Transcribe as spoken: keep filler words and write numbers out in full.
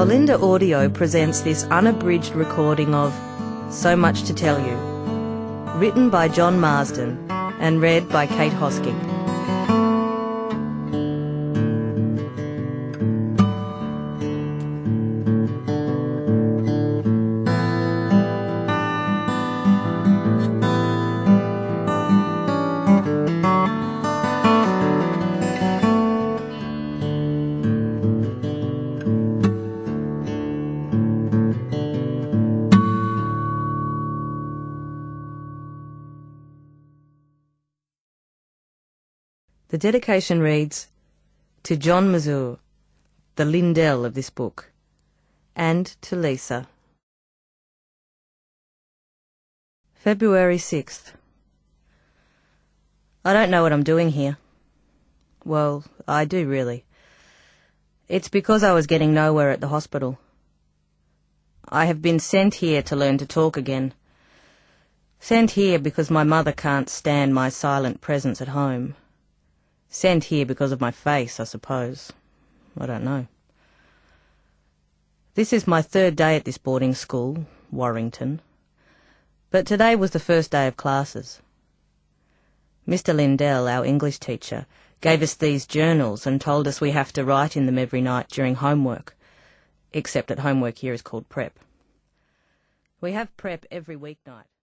Olinda Audio presents this unabridged recording of So Much to Tell You, written by John Marsden and read by Kate Hosking. The dedication reads, to John Mazur, the Lindell of this book, and to Lisa. February sixth. I don't know what I'm doing here. Well, I do really. It's because I was getting nowhere at the hospital. I have been sent here to learn to talk again. Sent here because my mother can't stand my silent presence at home. Sent here because of my face, I suppose. I don't know. This is my third day at this boarding school, Warrington. But today was the first day of classes. Mister Lindell, our English teacher, gave us these journals and told us we have to write in them every night during homework, except that homework here is called prep. We have prep every weeknight.